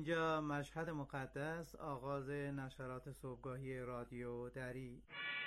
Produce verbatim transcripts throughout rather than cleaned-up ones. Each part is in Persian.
اینجا مشهد مقدس، آغاز نشرات صبحگاهی رادیو دری.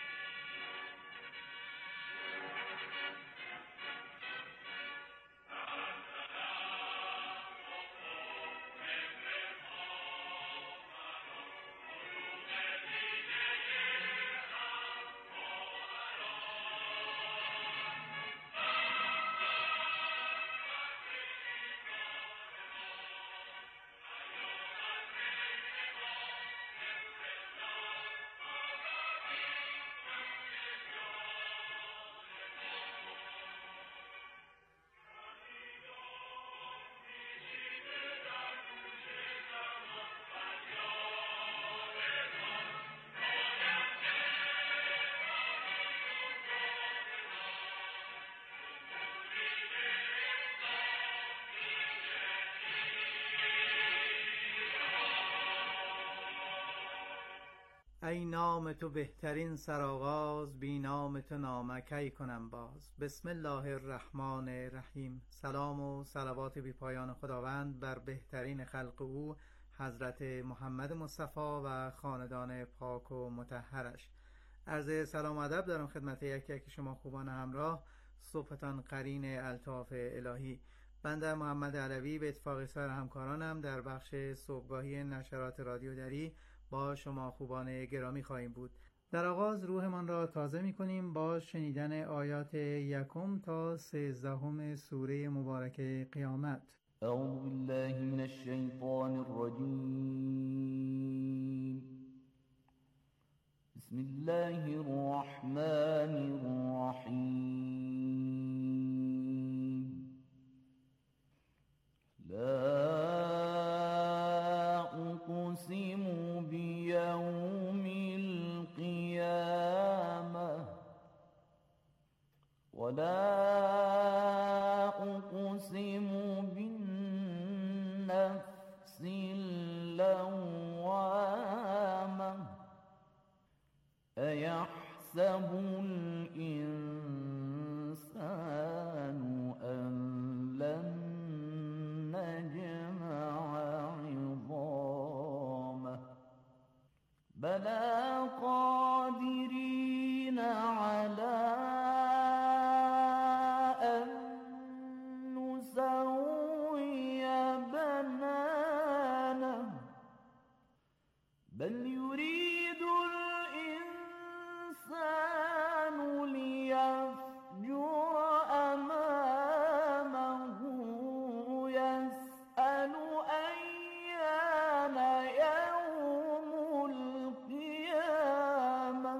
ای نام تو بهترین سرآغاز، بی نام تو نامکی کنم باز. بسم الله الرحمن الرحیم. سلام و صلوات بی پایان خداوند بر بهترین خلق او، حضرت محمد مصطفی و خاندان پاک و مطهرش. عرض سلام و ادب دارم خدمت یکی یکی شما خوبان همراه. صبحتان قرین الطاف الهی. بنده محمد علوی به اتفاق سایر همکارانم در بخش صبحگاهی نشرات رادیو دری با شما خوبان گرامی خواهیم بود. در آغاز روحمان را تازه می کنیم با شنیدن آیات یکم تا سیزدهم سوره مبارکه قیامت. اعوذ بالله من الشیطان الرجیم. بسم الله الرحمن الرحیم. لا أقسم بيوم القيامة ولا أقسم بالنفس اللوامة أيحسب الإنسان أن لن نجمع عظامه بلى قادرين على أن نسوي بنانه بل يريد الإنسان ليفجر أمامه يسأل أيان يوم القيامة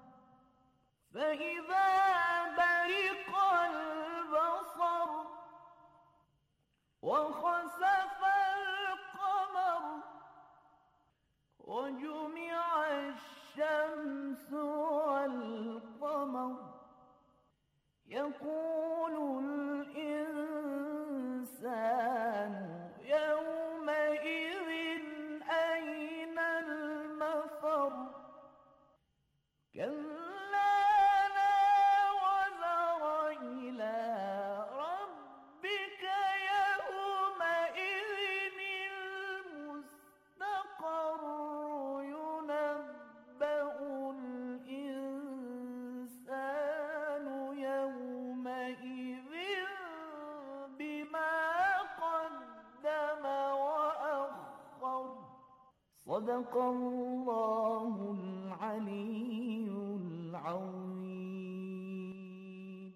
فإذا برق البصر وخسف القمر وجمع الشمس والقمر يقول الإنسان يومئذ أين المفر كلا لا وزر إلى ربك يومئذ المستقر ينبأ الإنسان يومئذ بما قدم وأخر صدق الله العلی العظیم.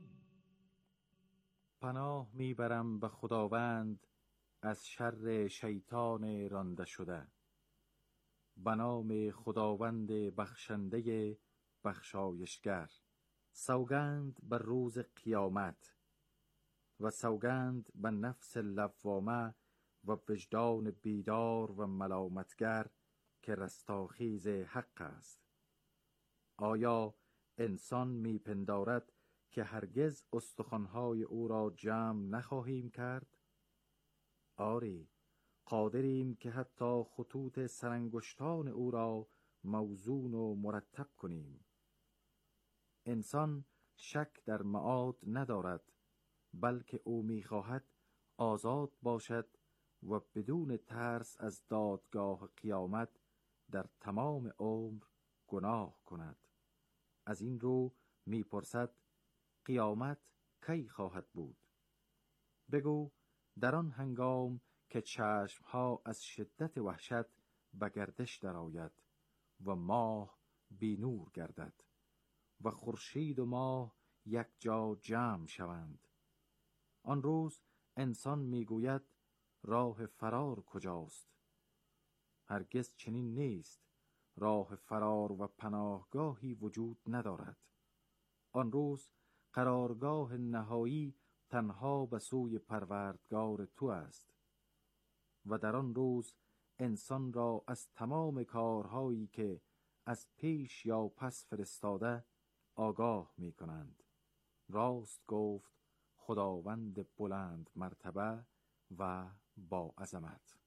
پناه میبرم به خداوند از شر شیطان رانده شده. به نام خداوند بخشنده بخشایشگر. سوگند بر روز قیامت و سوگند به نفس لوامه و وجدان بیدار و ملامتگر که رستاخیز حق است. آیا انسان میپندارد که هرگز استخوان‌های او را جمع نخواهیم کرد؟ آری، قادریم که حتی خطوط سرانگشتان او را موزون و مرتب کنیم. انسان شک در معاد ندارد، بلکه او میخواهد آزاد باشد و بدون ترس از دادگاه قیامت در تمام عمر گناه کند. از این رو می‌پرسد قیامت کی خواهد بود؟ بگو در آن هنگام که چشمها از شدت وحشت به گردش درآید و ماه بی نور گردد و خورشید و ماه یک جا جمع شوند. آن روز انسان میگوید راه فرار کجاست؟ هرگز چنین نیست. راه فرار و پناهگاهی وجود ندارد. آن روز قرارگاه نهایی تنها به سوی پروردگار تو است و در آن روز انسان را از تمام کارهایی که از پیش یا پس فرستاده آگاه می کنند. راست گفت خداوند بلند مرتبه و با عظمت.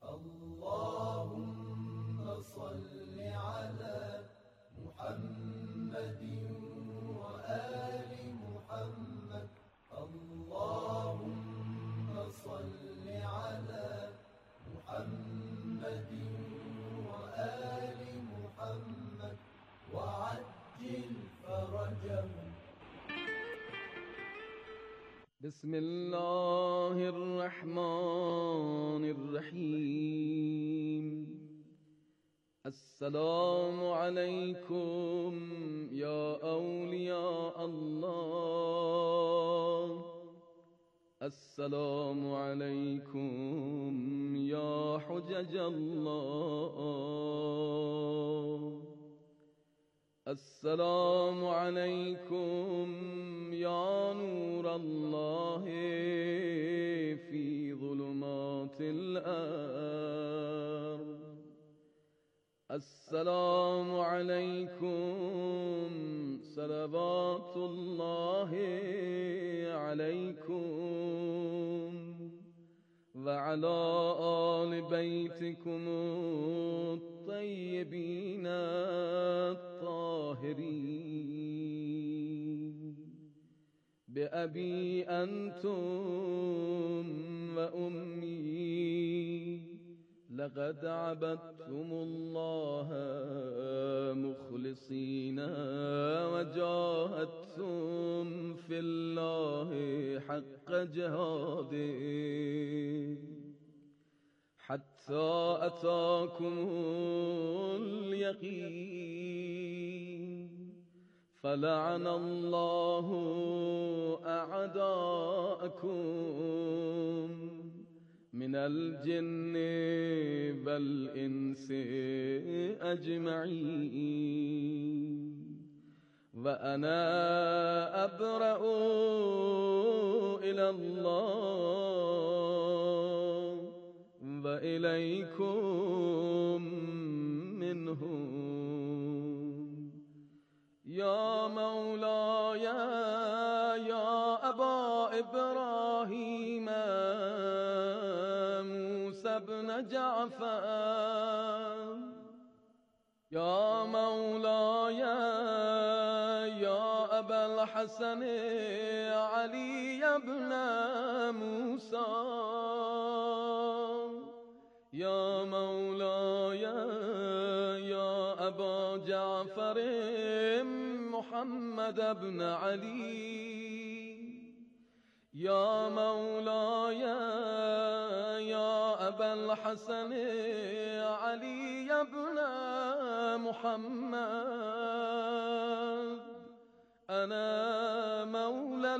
اللهم صل على محمد و آل محمد. اللهم صل على محمد و آل محمد و عجل فرجهم. بسم الله الرحمن الرحیم. السلام علیکم یا اولیاء الله. السلام علیکم یا حجج الله. السلام علیکم یا نور الله فی ظلمات الارض. السلام علیکم صلوات الله علیکم و علی آل بیتکم الطیبین الطاهرین. بأبی انتم و امی لقد عبدتم الله مخلصین و جاهدتم فی الله حق جهاده حتی اتاکم الیقین. فلعن الله اعداءکم من الجن والانس اجمعین. و انا ابرأ الی الله و الیکم منهم. یا مولاي یا ابا ابراهیم موسی بن جعفر. یا مولاي یا ابا الحسن علی بن موسی. یا مولاي یا ابا جعفر محمد بن علی. یا مولاي یا ابا الحسن علی بن محمد. انا مولا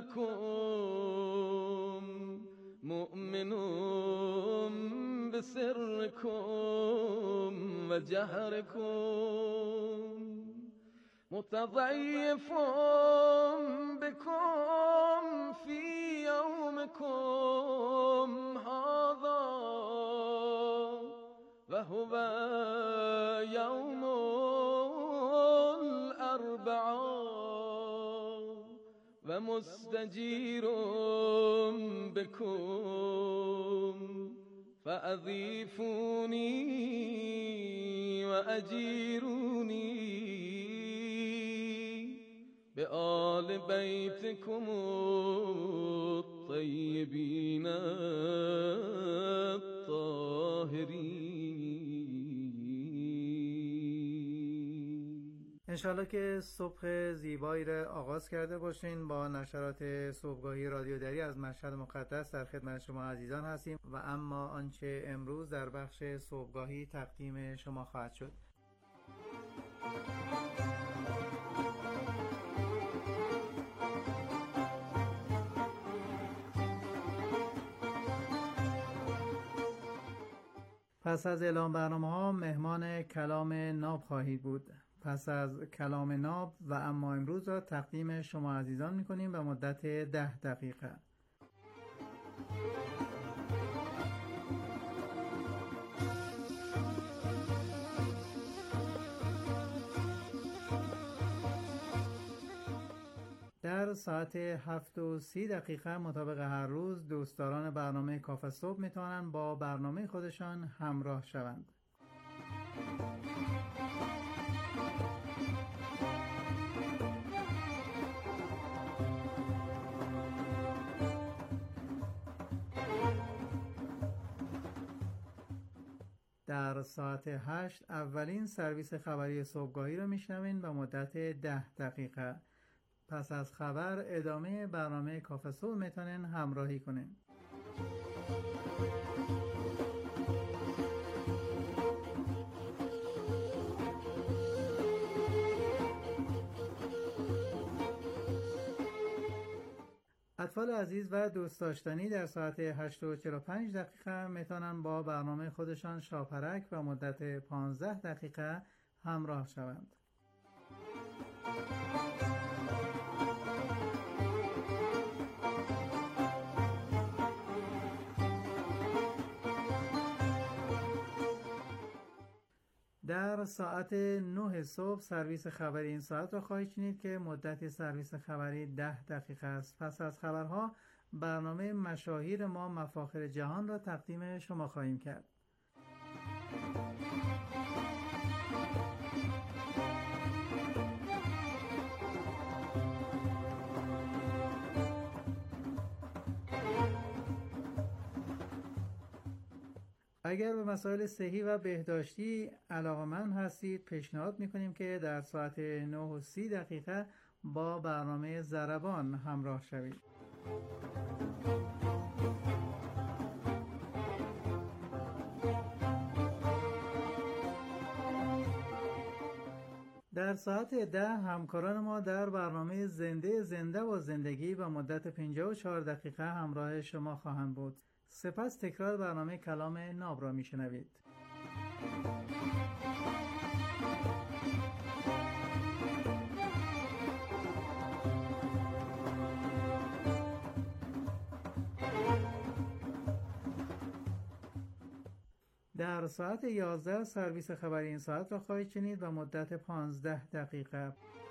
لكم مؤمن بسركم وجهركم متضيف بكم في يومكم هذا وهو يوم الأربعاء ومستجير بكم فأضيفوني وأجيروني بآل بيتكم الطيبين انشالله که صبح زیبایی را آغاز کرده باشین. با نشرات صبحگاهی رادیو دری از مشهد مقدس در خدمت شما عزیزان هستیم و اما آنچه امروز در بخش صبحگاهی تقدیم شما خواهد شد. پس از اعلام برنامه ها مهمان کلام ناب خواهید بود. پس از کلام ناب و اما امروز را تقدیم شما عزیزان می کنیم به مدت ده دقیقه. در ساعت هفت و سی دقیقه مطابق هر روز دوستداران برنامه کافه صبح می توانند با برنامه خودشان همراه شوند. در ساعت هشت اولین سرویس خبری صبحگاهی را میشنوین به مدت ده دقیقه. پس از خبر ادامه برنامه کافه صبح میتونین همراهی کنین. اطفال عزیز و دوست داشتنی در ساعت هشت و چهل و پنج دقیقه میتونن با برنامه خودشان شاپرک و مدت پانزده دقیقه همراه شوند. در ساعت نه صبح سرویس خبری این ساعت را خواهید شنید که مدت سرویس خبری ده دقیقه است. پس از خبرها برنامه مشاهیر ما مفاخر جهان را تقدیم شما خواهیم کرد. اگر به مسائل صحی و بهداشتی علاقه‌مند هستید پیشنهاد می‌کنیم که در ساعت نه و سی دقیقه با برنامه ضربان همراه شوید. در ساعت ده همکاران ما در برنامه زنده زنده و زندگی با مدت پنجاه و چهار دقیقه همراه شما خواهند بود. سپس تکرار برنامه کلام ناب را میشنوید. در ساعت یازده سرویس خبری این ساعت را خواهید شنید و مدت پانزده دقیقه.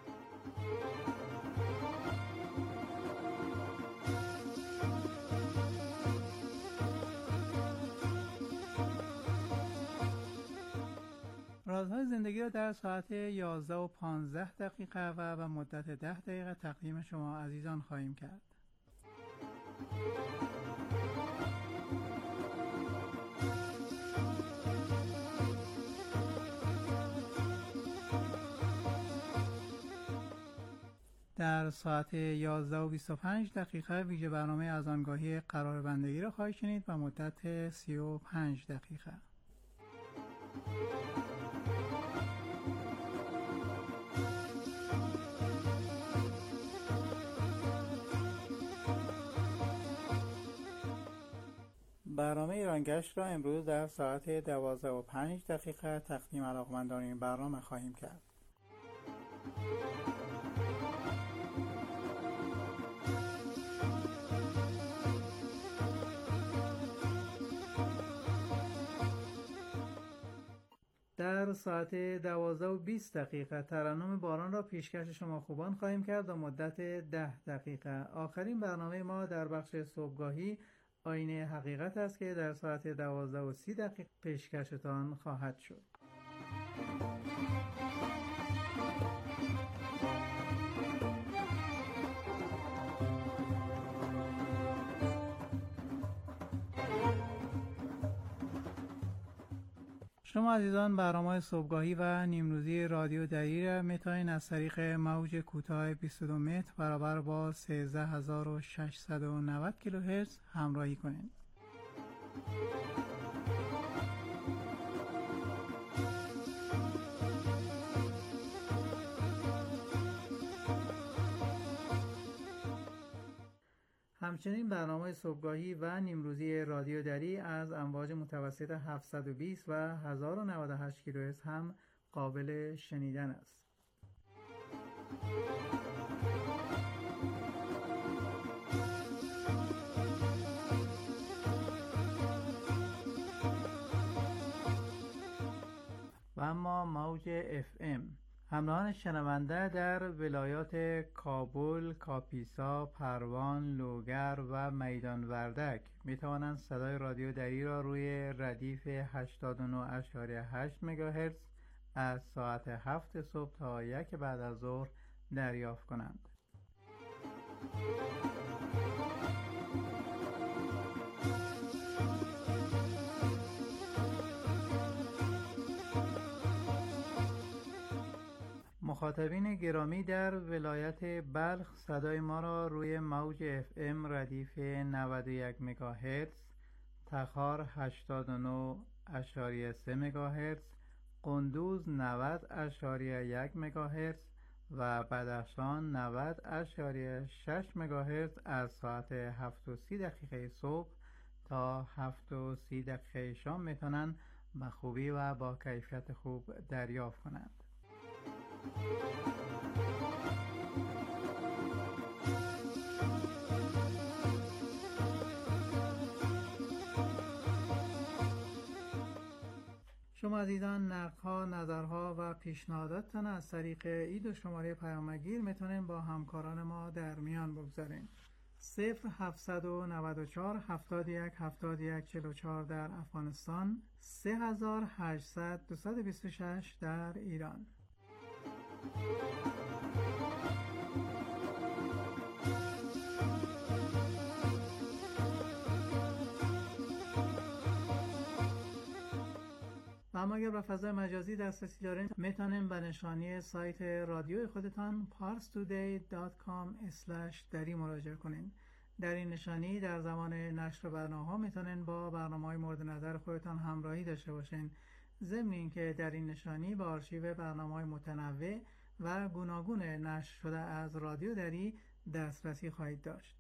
رازهای زندگی را در ساعت یازده و پانزده دقیقه و به مدت ده دقیقه تقدیم شما عزیزان خواهیم کرد. در ساعت یازده و بیست و پنج دقیقه ویژه برنامه از آنگاهی قرار بندگی را خواهید شنید و مدت سی و پنج دقیقه. برنامه ایرانگشت را امروز در ساعت دوازده و پنج دقیقه تقدیم علاقمندان این برنامه خواهیم کرد. در ساعت دوازده و بیست دقیقه ترنم باران را پیشکش شما خوبان خواهیم کرد و مدت ده دقیقه. آخرین برنامه ما در بخش صبحگاهی آینه حقیقت است که در ساعت دوازده و سی دقیقه پیشکشتان خواهد شد. شما عزیزان برنامه صبحگاهی و نیمروزی رادیو دری را میتونید از طریق موج کوتاه بیست و دو متر برابر با سیزده هزار و ششصد و نود کیلوهرتز همراهی کنید. همچنین برنامه صبحگاهی و نیمروزی رادیو دری از امواج متوسط هفتصد و بیست و هزار و نود و هشت کیلوهرتز هم قابل شنیدن است. و اما موج اف ام همراهان شنونده در ولایات کابل، کاپیسا، پروان، لوگر و میدان وردک می توانند صدای رادیو دری را روی ردیف هشتاد و نه ممیز هشت مگاهرتز از ساعت هفت صبح تا یک بعد از ظهر دریافت کنند. مخاطبین گرامی در ولایت بلخ صدای ما را روی موج اف ام ردیف نود و یک مگاهرتز، تخار هشتاد و نه ممیز سه مگاهرتز، قندوز نود ممیز یک مگاهرتز و بدخشان نود ممیز شش مگاهرتز از ساعت هفت و سی دقیقه صبح تا هفت و سی دقیقه شام میتونن به خوبی و با کیفیت خوب دریافت کنند. شما عزیزان نقدها، نظرها و پیشنهاداتتان از طریق ای دو شماره پیامگیر میتونین با همکاران ما در میان بگذارین. صفر هفتصد و نود و چهار هفتاد و یک هفتاد و یک چهل و چهار در افغانستان، سه هزار و هشتصد دویست و بیست و شش در ایران. و اما اگر به فضای مجازی دسترسی دارین میتونین به نشانی سایت رادیوی خودتان پارس تودی دات کام اسلش دری مراجعه کنین. در این نشانی در زمان نشر برنامه‌ها میتونین با برنامه‌های مورد نظر خودتان همراهی داشته باشین. ضمن اینکه در این نشانی به آرشیو برنامه‌های متنوع و گوناگون نشر شده از رادیو دری دسترسی خواهید داشت.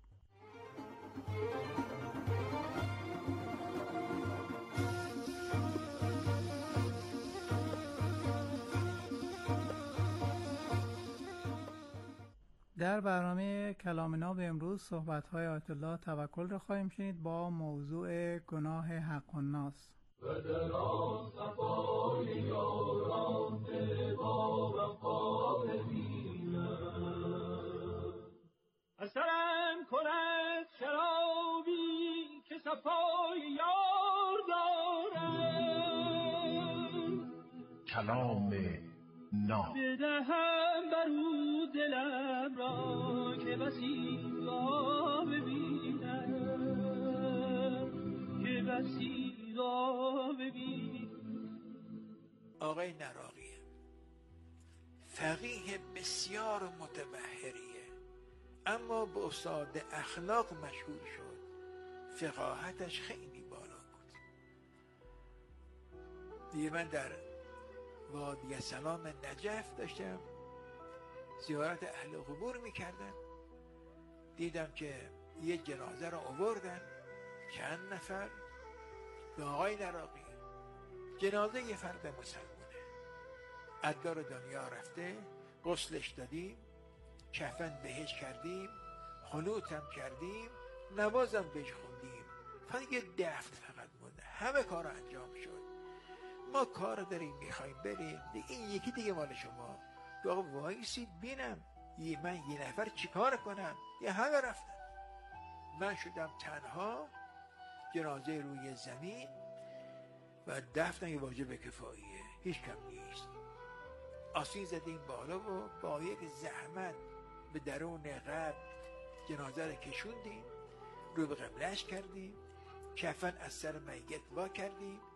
در برنامه کلام ناب امروز صحبت‌های آیت الله توکل را خواهیم شنید با موضوع گناه حق الناس. و در آن صفای یاران با وفا ببینم، اثرم کند شرابی که صفای یار دارم. کلام ناب بدهم برو دلم را که بسی را ببینم، که بسی را ببینم. آقای نراقیه فقیه بسیار متبحریه، اما به استاد اخلاق مشهور شد. فقاهتش خیلی بالا بود. دیگه من در وادی سلام نجف داشتم زیارت اهل قبور میکردم، دیدم که یه جنازه رو آوردن چند نفر به آقای نراقی. جنازه یه فرد مسلمونه، اددار دنیا رفته، غسلش دادیم، کفن بهش کردیم، خلوتم کردیم، نمازم بهش خوندیم، فقط یه دفن فقط مونده، همه کار انجام شد. ما کار داریم میخوایم بریم، این یکی دیگه مال شما. آقا وایسید بینم یه من یه نفر چیکار کنم؟ یه همه رفتن، من شدم تنها، جنازه روی زمین و دفن یه واجب کفاییه، هیچ کم نیست. آسین زدیم بالا و با یک زحمت به درون قبر جنازه رو کشوندیم، رو به قبلش کردیم، کفن از سر میت وا کردیم،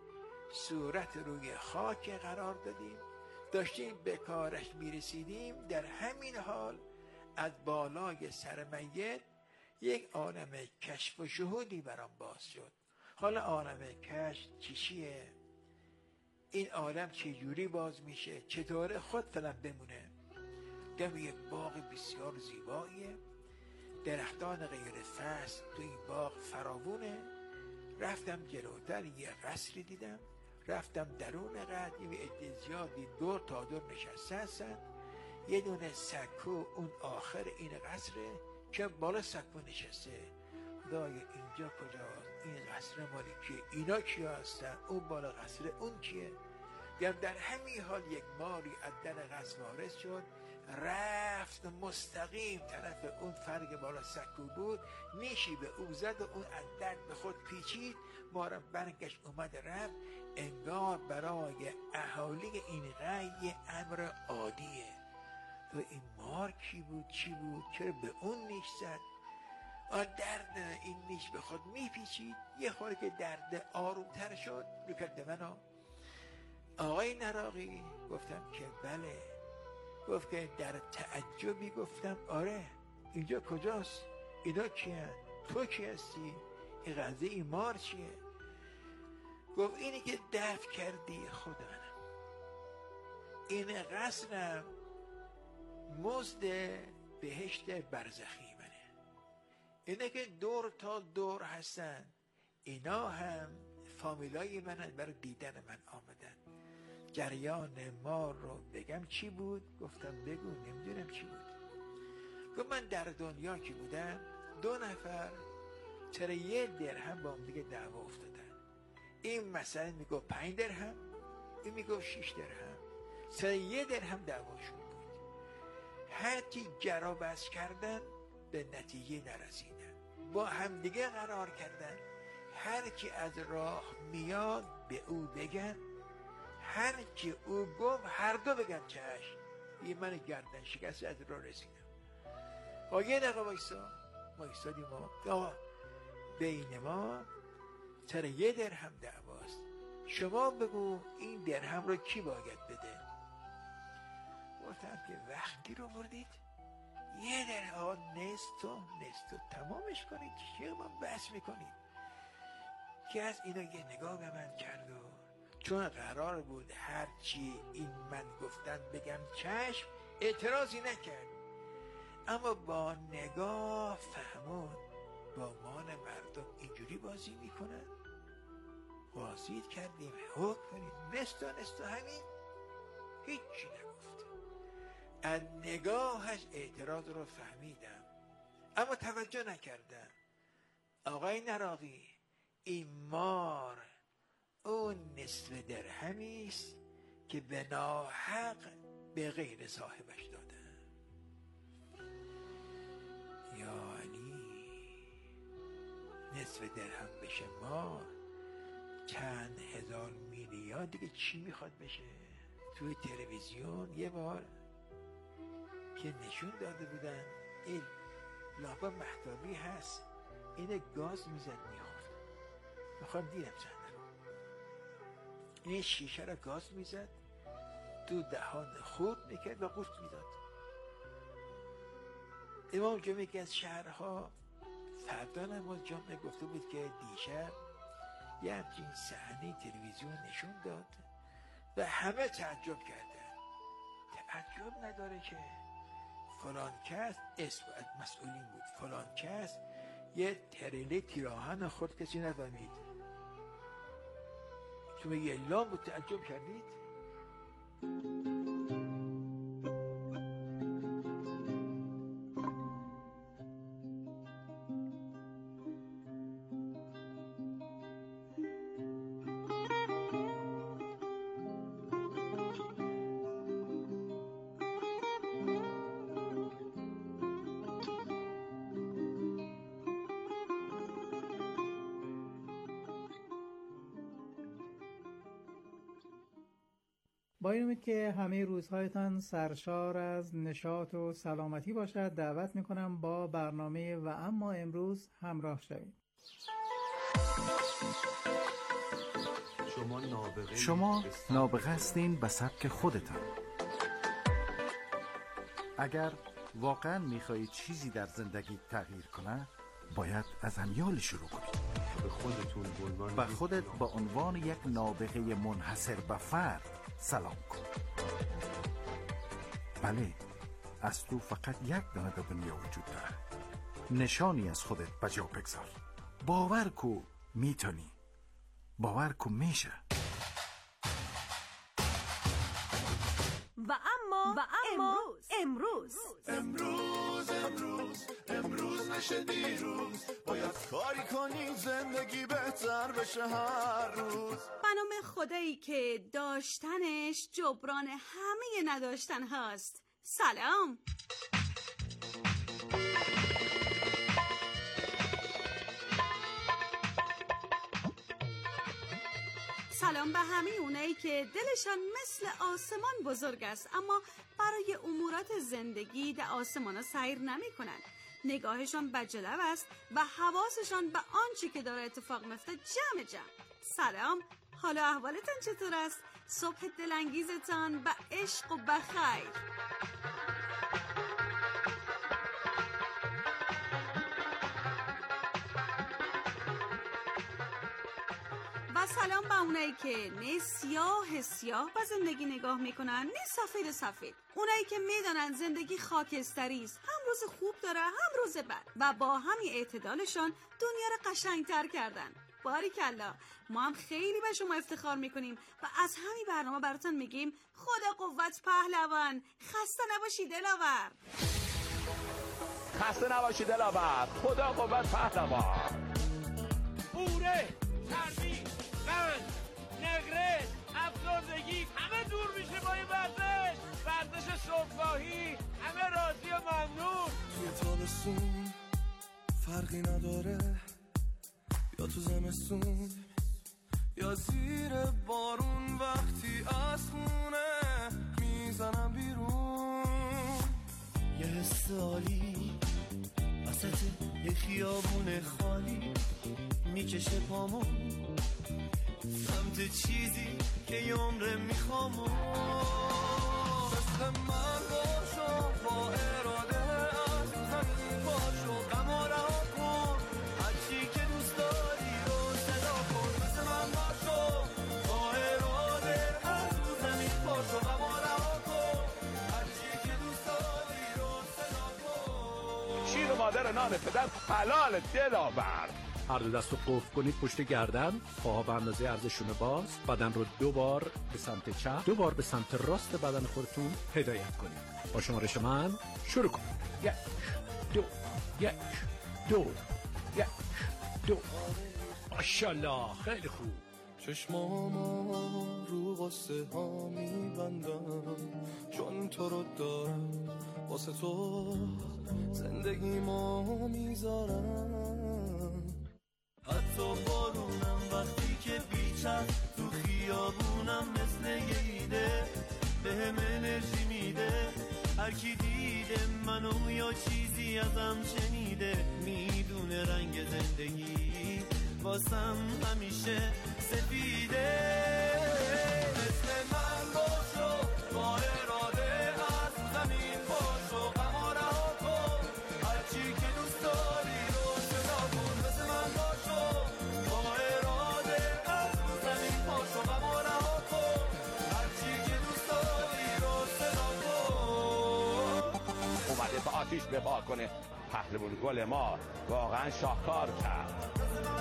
صورت روی خاک قرار دادیم، داشتیم به کارش میرسیدیم. در همین حال از بالای سر میت یک عالم کشف و شهودی برام باز شد. حالا عالم کشف چی چیه؟ این عالم چجوری باز میشه؟ چطوره خود فلان بمونه؟ دم یک باغ بسیار زیباییه، درختان غیر فصل تو این باغ فراوونه. رفتم جلوتر یه قصری دیدم، رفتم درون قصر یه عده زیادی دور تا دور نشسته هستن. یه دونه سکو اون آخر این قصره که بالا سکو نشسته. خدای اینجا کجاست؟ این قصر مالی کیه؟ اینا کیا هستن؟ اون بالا قصر اون کیه؟ یا در همین حال یک ماری از در قصر وارد شد، رفت مستقیم طرف اون فرق بالا سکو بود، نیشی به او زد و اون از درد به خود پیچید. مارم برگشت اومد رفت. انگار برای اهالی این قریه امر عادیه. تو این مار کی بود؟ چی بود؟ چرا به اون نیش زد؟ آن درد این نیش به خود میپیچید. یه خورده که درد آرومتر شد رو کرد منو. آقای نراقی؟ گفتم که بله. گفت که در تعجبی؟ گفتم آره. اینجا کجاست؟ اینا کیه؟ تو کی هستی؟ این قضیه این مار چیه؟ گفت اینی که دفع کردی خود منم. این قصرم مزد بهشت برزخی منه. اینا که دور تا دور هستن اینا هم فامیلای منن، برای دیدن من آمدن. جریان ما رو بگم چی بود؟ گفتم بگو. نمیدونم چی بود. گفت من در دنیا که بودم دو نفر چرا یه درهم با هم دیگه دعوا افتادن. این مثلا میگو پنج درهم، این میگو شش درهم. چرا یه درهم دعواشون بود. هرچی جرا بس کردن به نتیجه نرسیدن، با هم دیگه قرار کردن هر کی از راه میاد به او بگن، هر کی او گفت هر دو بگن چشم. یه من گردن شکست از راه رسیدم. آقا یه دقیقه وایسا. وایسادیم ما. آقا بین ما چرا یه درهم دعواست، شما بگو این درهم رو کی باید بده؟ گفتم که وقتی رو بردید یه درهم نستو نستو تمامش کنید، چیه من بحث میکنید؟ که از اینا یه نگاه به من کرد و چون قرار بود هرچی این من گفتن بگم چشم، اعتراضی نکرد. اما با نگاه فهمون با مال مردم اینجوری بازی میکنن. بازی کردیم، حکم کنیم، نستا نستا همین. هیچی نگفت. از نگاهش اعتراض رو فهمیدم اما توجه نکردم. آقای نراقی، این مار اون نصف درهمیست که به ناحق به غیر صاحبش دادن. یعنی نصف درهم بشه مار، چند هزار میلیارد دیگه چی میخواد بشه؟ توی تلویزیون یه بار که نشون داده بودن این لابا محتابی هست، این گاز میزد میخورد. میخوام دیدم چند رو این شیشه رو گاز میزد تو دهان خود میکرد و قورت میداد. امام جمعه که از شهرها فردا نماز جمعه گفته بود که دیشب یه همچین صحنه تلویزیون نشون داد و همه تعجب کردن. تعجب نداره که فلان کس اسم مسئولین بود، فلان کس یه تریلی تیراهن خود کسی نفهمید. شما یه لام بود تعجب کردید؟ با این امید که همه روزهایتان سرشار از نشاط و سلامتی باشد، دعوت میکنم با برنامه و اما امروز همراه شوید. شما نابغه هستین به سبک خودتان. اگر واقعا میخواهید چیزی در زندگی تغییر کنه، باید از امیال شروع کنید. به خودتون به خودت با عنوان یک نابغه منحصر به فرد سلام کن. بله، از تو فقط یک دانه در دنیا وجود داره. نشانی از خودت به جا بگذار. باور کو میتونی. باور کو میشه. و اما و اما امروز امروز امروز امروز نشه دیروز، باید کاری کنی زندگی بهتر بشه هر روز. به نام خدایی که داشتنش جبران همه نداشتن هاست. سلام. سلام به همه اونایی که دلشان مثل آسمان بزرگ است اما برای امورات زندگی در آسمان ها سیر نمی کنن. نگاهشان به جلو است و حواسشان به آنچه که داره اتفاق میفته جمع جمع. سلام، حالا احوالتان چطور است؟ صبح دلانگیزتان به عشق و به خیر. و سلام به اونایی که نه سیاه سیاه به زندگی نگاه میکنن نه سفید سفید. اونایی که میدانن زندگی خاکستری است، هم روز خوب داره هم روز بد و با همین اعتدالشان دنیا رو قشنگتر کردن. باریکلا، ما هم خیلی به شما افتخار میکنیم و از همین برنامه براتون میگیم خدا قوت پهلوان. خسته نباشی دلاور. خسته نباشی دلاور. خدا قوت پهلوان. بوره، چربی، قند، نقرس، افسردگی همه دور میشه با این ورزش. ورزش صبحگاهی همه راضی و ممنون. توی تابستون فرقی نداره، یا تو زمستون یا زیر بارون، وقتی از خونه میزنم بیرون. یه حس عالی وسط یه خیابون خالی میکشه پامون سمت چیزی که یه عمره میخوامون. مثل من باشو با اراده از زمین پاشو غم و رها کن، هرچی که دوست داری رو صدا کن. مثل من باشو با اراده از زمین پاشو غم و رها کن، هرچی که دوست داری رو صدا کن. شیر و مادر نان پدر حلال دلاور. هر دو دست رو قفل کنید پشت گردن، پاها به اندازه عرضشون باز، بدن رو دو بار به سمت چپ، دو بار به سمت راست بدن خودتون هدایت کنید. با شمارش من شروع کنید. یک دو یک دو یک دو. ماشاءالله، خیلی خوب. چشمامو رو قصه ها میبندم، چون تو رو دارم واسه تو زندگیمو میذارم. حتی بارونم وقتی که بیچم تو خیابونم مثل یه ایده به هم انرژی میده. هر کی دیده منو یا چیزی ازم شنیده میدونه رنگ زندگی واسم همیشه سفیده. مثل من باشو با اراده از زمین پاشو غم و رها کن، هرچی که دوست داری رو صدا کن. مثل من باشو با اراده از زمین پاشو غم و رها کن، هرچی که دوست داری رو صدا کن. اومده به آتیش بپا کنه. پهلوان گل ما واقعا شاهکار کرد.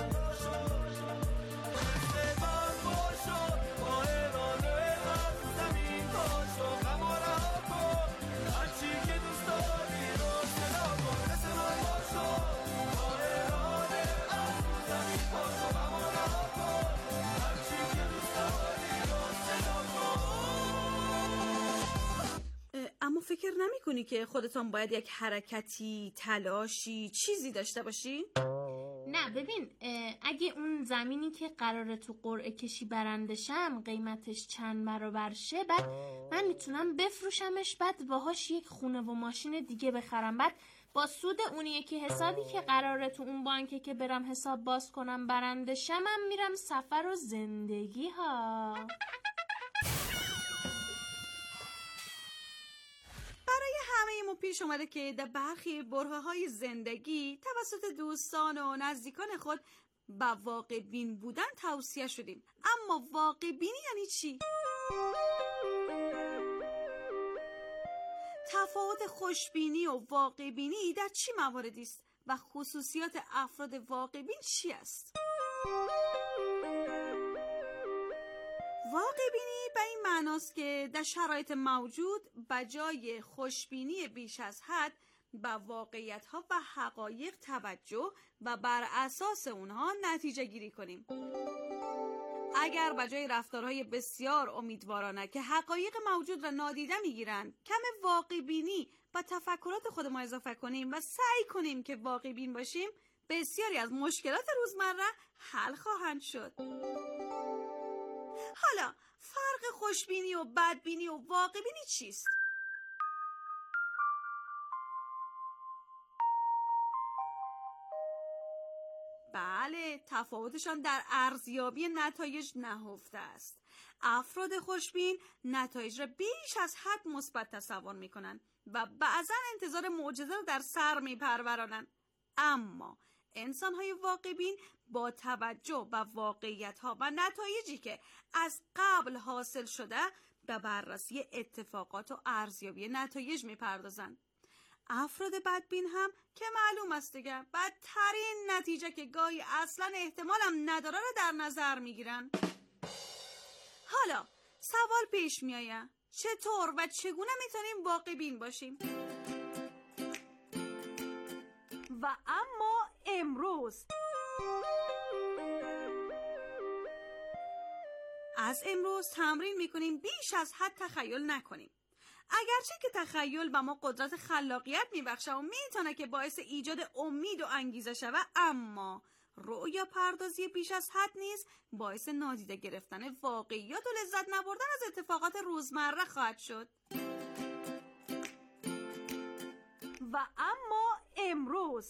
اما فکر نمی کنی که خودتان باید یک حرکتی، تلاشی، چیزی داشته باشی؟ نه ببین، اگه اون زمینی که قراره تو قرعه کشی برنده شم قیمتش چند برابر شه، بعد من میتونم بفروشمش، بعد باهاش یک خونه و ماشین دیگه بخرم، بعد با سود اون یکی حسابی که قراره تو اون بانکه که برم حساب باز کنم برنده شمم میرم سفر و زندگی ها. برای همه ما پیش اومده که در برخی برهه‌های زندگی توسط دوستان و نزدیکان خود با واقع بین بودن توصیه شدیم. اما واقع بینی یعنی چی؟ تفاوت خوشبینی و واقع بینی در چه مواردی است و خصوصیات افراد واقع بین چی است؟ واقع بینی به این معناست که در شرایط موجود بجای خوشبینی بیش از حد به واقعیت‌ها و حقایق توجه و بر اساس اونها نتیجه گیری کنیم. اگر بجای رفتارهای بسیار امیدوارانه که حقایق موجود را نادیده میگیرند کم واقع بینی و تفکرات خود ما اضافه کنیم و سعی کنیم که واقع بین باشیم، بسیاری از مشکلات روزمره حل خواهند شد. حالا فرق خوشبینی و بدبینی و واقع بینی چیست؟ بله، تفاوتشان در ارزیابی نتایج نهفته است. افراد خوشبین نتایج را بیش از حد مثبت تصور می‌کنند و بعضا انتظار معجزه را در سر می‌پرورانند. اما انسان‌های واقع‌بین با توجه به واقعیت‌ها و نتایجی که از قبل حاصل شده به بررسی اتفاقات و ارزیابی نتایج می‌پردازند. افراد بدبین هم که معلوم است دیگه بدترین نتیجه که گاهی اصلا احتمال هم نداره رو در نظر میگیرن. حالا سوال پیش میآید چطور و چگونه میتونیم واقع بین باشیم؟ و اما امروز از امروز تمرین میکنیم بیش از حد تخیل نکنیم. اگرچه که تخیل به ما قدرت خلاقیت میبخشه و میتونه که باعث ایجاد امید و انگیزه شوه، اما رؤیا پردازی بیش از حد نیز باعث نادیده گرفتن واقعیات و لذت نبردن از اتفاقات روزمره خواهد شد. و اما امروز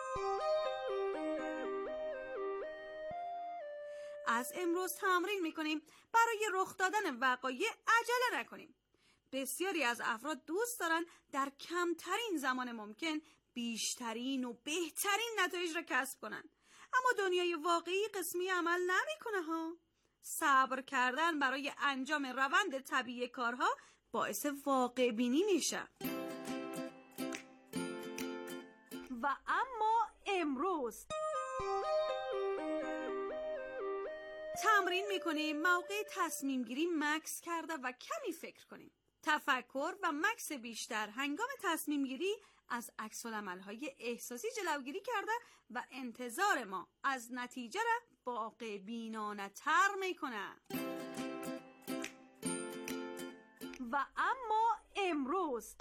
از امروز تمرین میکنیم برای رخ دادن وقایع عجله نکنیم. بسیاری از افراد دوست دارن در کمترین زمان ممکن بیشترین و بهترین نتایج را کسب کنن، اما دنیای واقعی قسمی عمل نمیکنه ها. صبر کردن برای انجام روند طبیعی کارها باعث واقع بینی میشه. و اما امروز تمرین میکنیم موقع تصمیم گیری مکث کرده و کمی فکر کنیم. تفکر و مکث بیشتر هنگام تصمیم گیری از عکس‌العمل‌های احساسی جلوگیری کرده و انتظار ما از نتیجه را واقع بینانه تر میکنه. و اما امروز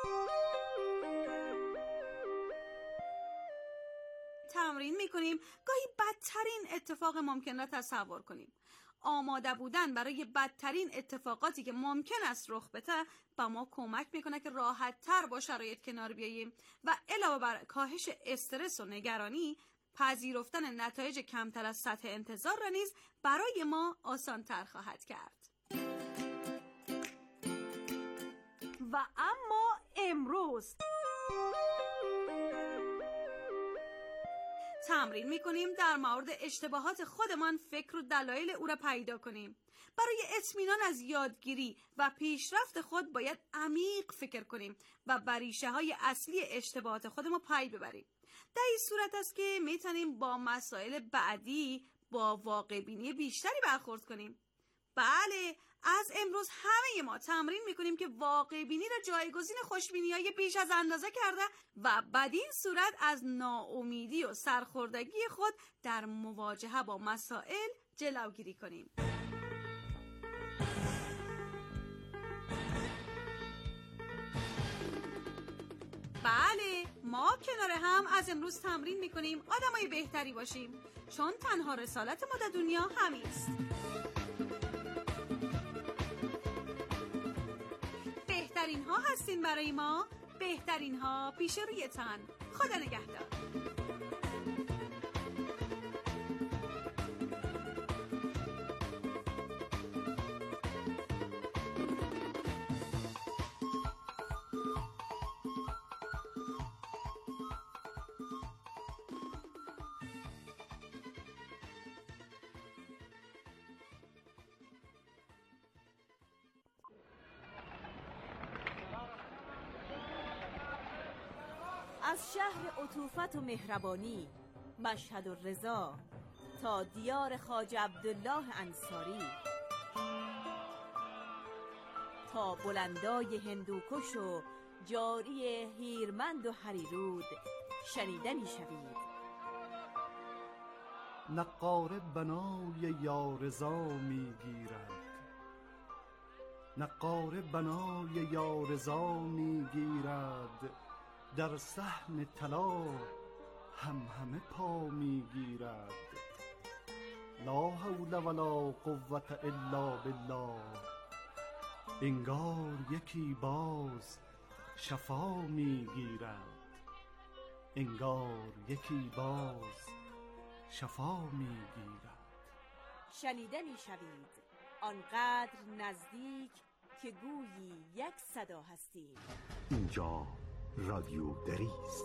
تمرین میکنیم گاهی بدترین اتفاق ممکن را تصور کنیم. آماده بودن برای بدترین اتفاقاتی که ممکن است رخ بده به ما کمک میکنه که راحت تر با شرایط کنار بیاییم و علاوه بر کاهش استرس و نگرانی، پذیرفتن نتایج کمتر از سطح انتظار را نیز برای ما آسان تر خواهد کرد. و اما امروز تمرین میکنیم در مورد اشتباهات خودمان فکر و دلایل او را پیدا کنیم. برای اطمینان از یادگیری و پیشرفت خود باید عمیق فکر کنیم و بر ریشه های اصلی اشتباهات خودمان پی ببریم. در این صورت است که میتونیم با مسائل بعدی با واقع بینی بیشتری برخورد کنیم. بله، از امروز همه ما تمرین میکنیم که واقع بینی را جایگزین خوشبینی های بیش از اندازه کرده و بدین صورت از ناامیدی و سرخوردگی خود در مواجهه با مسائل جلوگیری کنیم. بله، ما کنار هم از امروز تمرین میکنیم آدمای بهتری باشیم، چون تنها رسالت ما در دنیا همین است. بهترین ها هستین برای ما، بهترین ها پیش رویتان. خدا نگهدار. از شهر عطوفت و مهربانی مشهد و رضا تا دیار خواجه عبدالله انصاری، تا بلندای هندوکش و جاری هیرمند و هریرود شنیدنی شوید. نقاره بنای یارضا میگیرد، نقاره بنای یارضا میگیرد، در صحن طلا هم همه پا میگیرد. لا حول ولا قوة الا بالله، انگار یکی باز شفا میگیرد، انگار یکی باز شفا میگیرد. شنیدنی شوید آنقدر نزدیک که گویی یک صدا هستیم. اینجا رادیو دری است.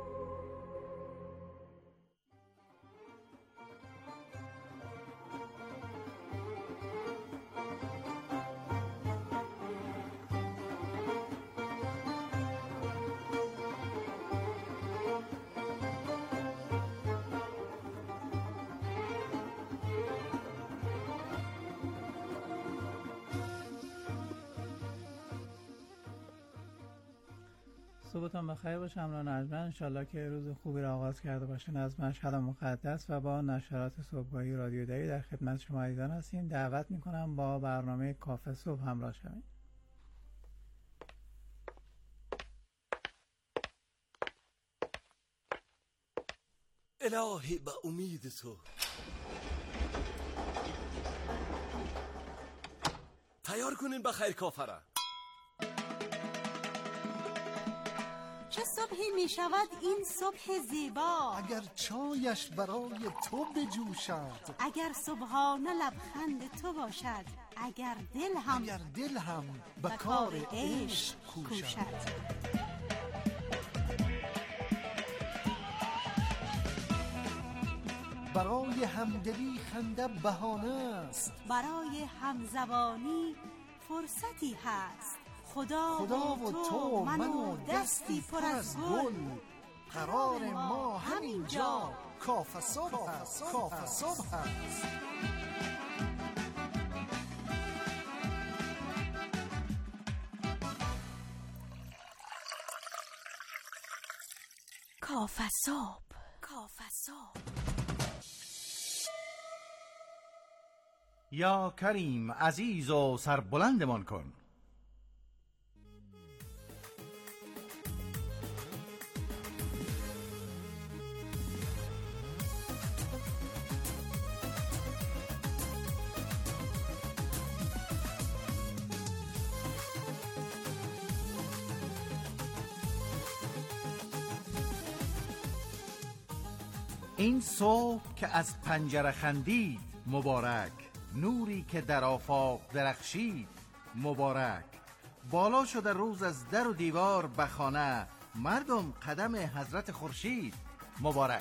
صبحتون بخیر باشه. امران نجمن، انشالله که روز خوبی را آغاز کرده باشین از مشهد مقدس و با نشرات صبحگاهی رادیو دری در خدمت شما عزیزان هستیم. دعوت میکنم با برنامه کافه صبح همراه شوین. الهی به امید تو تیار کنین بخیر کافه را. چه صبحی می شود این صبح زیبا، اگر چایش برای تو بجوشد، اگر صبحانه لبخند تو باشد، اگر دل هم اگر دل هم به کار عشق کوشد. برای همدلی خنده بهانه است، برای همزبانی فرصتی هست. خدا, خدا و تو من و دستی پر از گل، قرار ما همینجا کافه صبح هست. کافه صبح هست. کافه صبح، کافه صبح. یا کریم عزیز و سربلندمان کن. این صبح که از پنجره خندید مبارک، نوری که در آفاق درخشید مبارک. بالا شده روز از در و دیوار به خانه، مردم قدم حضرت خورشید مبارک.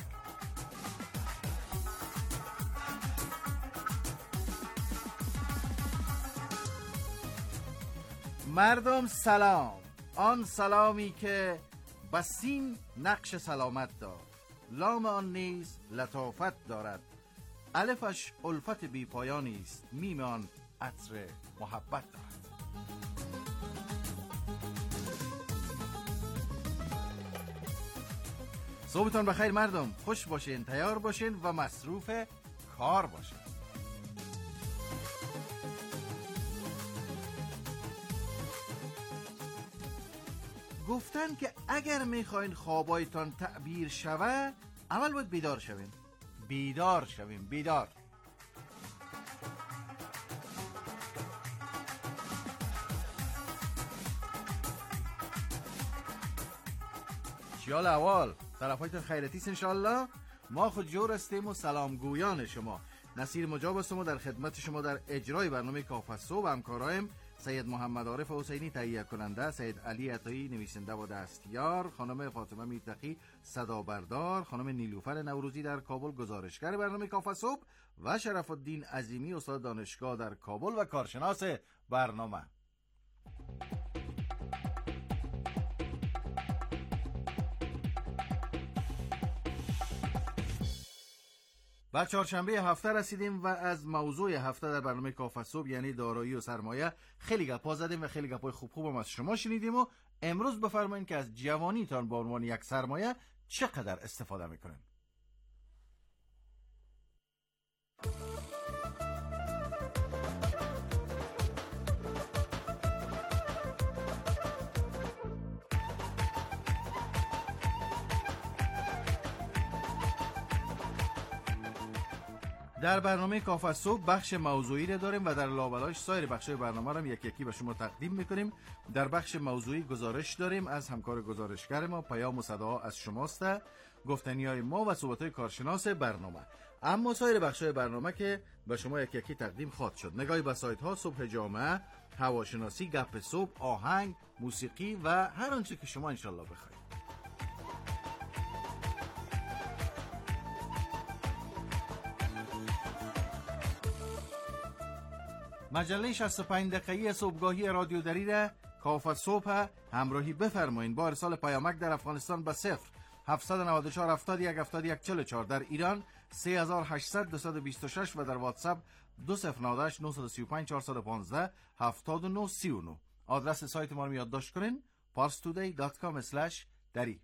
مردم سلام، آن سلامی که بسین نقش سلامت دار، لام آن نیز لطافت دارد، الفش الفت بی پایانی است، میم آن عطر محبت دارد. صبحتون بخیر مردم، خوش باشین، تیار باشین و مصروف کار باشین. گفتن که اگر میخواین خوابایتان تعبیر شوه، اول باید بیدار شوین. بیدار شوین، بیدار. چیال احوال؟ طرفایتون خیرتیست انشالله؟ ما خود جور استیم و سلام گویان شما. نصیر مجاب هستم و در خدمت شما در اجرای برنامه کافه صبح همکارایم سید محمد عارف حسینی تهیه کننده، سید علی عطایی نویسنده و دستیار، خانم فاطمه میرتقی صدا بردار، خانم نیلوفر نوروزی در کابل گزارشگر برنامه کافه صبح و شرف الدین عظیمی استاد دانشگاه در کابل و کارشناس برنامه. بعد چهارشنبه هفته رسیدیم و از موضوع هفته در برنامه کافه صبح یعنی دارایی و سرمایه خیلی گپا زدیم و خیلی گپای خوب خوبم از شما شنیدیم و امروز بفرمایید که از جوانیتان به عنوان یک سرمایه چقدر استفاده میکنین. در برنامه کافه صبح بخش موضوعی را داریم و در لابلایش سایر بخش‌های برنامه را یک یکی به شما تقدیم میکنیم. در بخش موضوعی گزارش داریم از همکار گزارشگر ما، پیام و صداها از شماست، گفتنی‌های ما و صحبت‌های کارشناس برنامه. اما سایر بخش‌های برنامه که به شما یک یکی تقدیم خواهد شد. نگاهی به سایت‌ها، صبح جامعه، هواشناسی، گپ صبح، آهنگ، موسیقی و هر آنچه که شما انشالله بخواید. مجله شصت و پنج دقیقه‌ای صبحگاهی رادیو دری را کافه صبح همراهی بفرمایید با ارسال پیامک در افغانستان به صفر هفت نه چهار هفتاد و یک هفتاد و یک چهل و چهار، در ایران سه هزار و هشتصد دویست و بیست و شش و در واتساپ دو صفر نه هشت نه سه پنج چهار یک پنج هفتاد و نه سی و نه. آدرس سایت ما رو یادداشت کنین پارس تودی دات کام اسلش دری.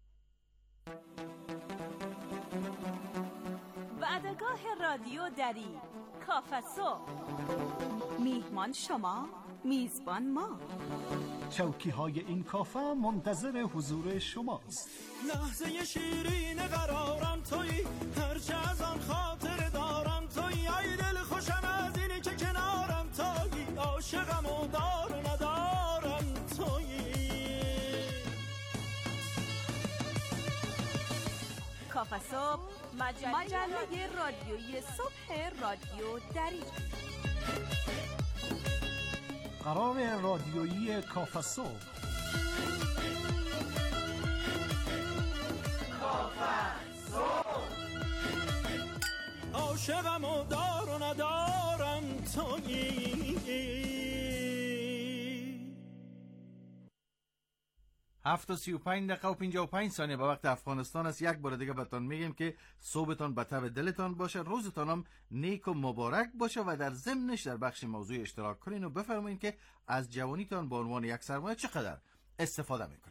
وعدگاه رادیو دری کافه صبح، میهمان شما، میزبان ما. چوکی های این کافه منتظر حضور شماست. لحظه شیرین قرارم تویی، هرچه از آن خاطر دارم تویی، ای دل خوشم از اینی که کنارم تویی، عاشقم و دار و ندارم تویی. کافه صبح، مجله, مجله رادیویی صبح رادیو دری. قرار رادیویی کافه صبح. کافه صبح، عاشقم و دار و ندارم تویی. هفت و سی و پنج دقیقه و پنجاه و پنج ثانیه به وقت افغانستان است. یک بار دیگه بهتون میگیم که صبحتان به تب دلتان باشه، روزتان هم نیک و مبارک باشه و در ضمنش در بخش موضوع اشتراک کنین و بفرمایید که از جوانیتان به عنوان یک سرمایه چقدر استفاده میکنین.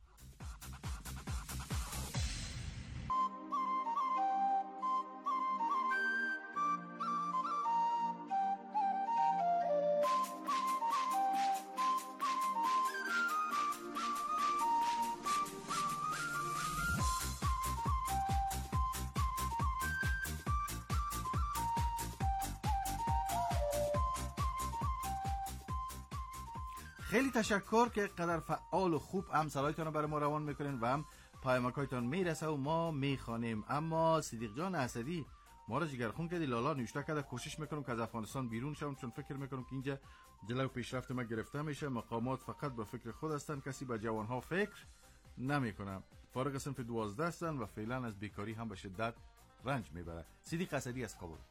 خیلی تشکر که قدر فعال و خوب هم صدایتان رو برای ما روان میکنین و هم پیامکایتان میرسه و ما میخوانیم. اما صدیق جان اسدی ما را جگرخون کردی، لالا نوشته کرده کوشش میکنم که از افغانستان بیرون شم، چون فکر میکنم که اینجا جلو پیشرفت ما گرفته میشه، مقامات فقط به فکر خود هستن، کسی به جوانها فکر نمیکنه، فارغ صنف دوازده هستن و فعلا از بیکاری هم به شدت رنج میبره. صدیق اسدی از کابل.